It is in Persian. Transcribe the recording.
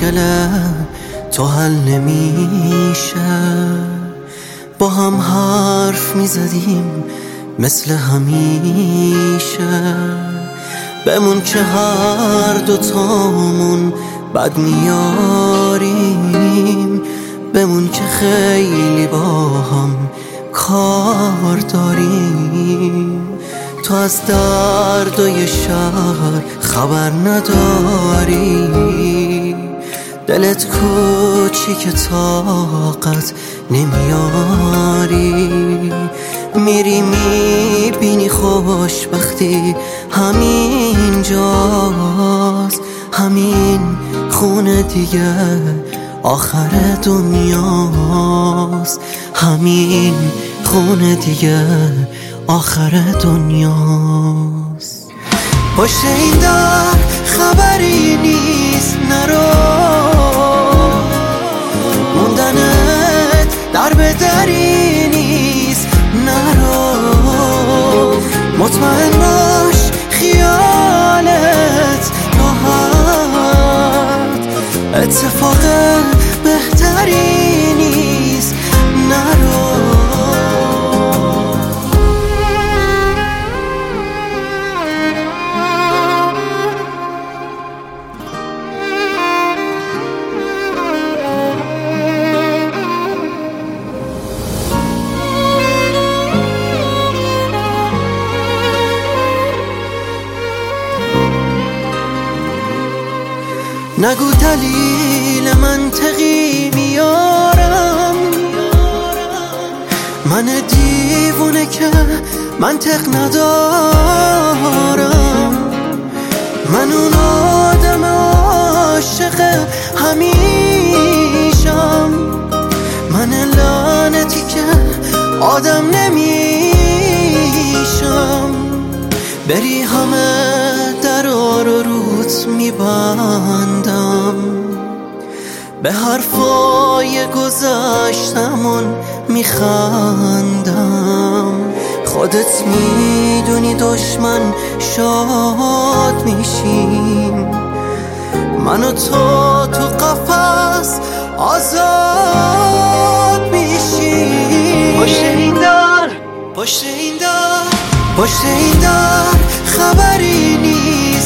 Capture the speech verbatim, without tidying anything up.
مشکل تو حل نمیشه. با هم حرف میزدیم مثل همیشه، بمون که هر دوتامون بد میاریم، بمون که خیلی با هم کار داریم. تو از دردای شهر خبر نداری، دلت کوچیک طاقت نمیاری. میری میبینی خوشبختی همین جاست، همین خونه دیگه آخر دنیاست، همین خونه دیگه آخر دنیاست. پشت این در خبری نیست، نرو موندنت در به دری نیست، نرو مطمئن باش خیالت راحت، اتفاق بهتری نیست، نرو. نگو دلیل منطقی میارم، من دیوونه که منطق ندارم، من اون آدم عاشق همیشم، من لعنتی که آدم نمیشم. بری همه درا رو روت میبندم، به حرفای گذشتمون میخندم. خودت میدونی دشمن شاد میشیم، من و تو تو قفس آزاد میشیم. پشت این در پشت این در پشت این در خبری نیست،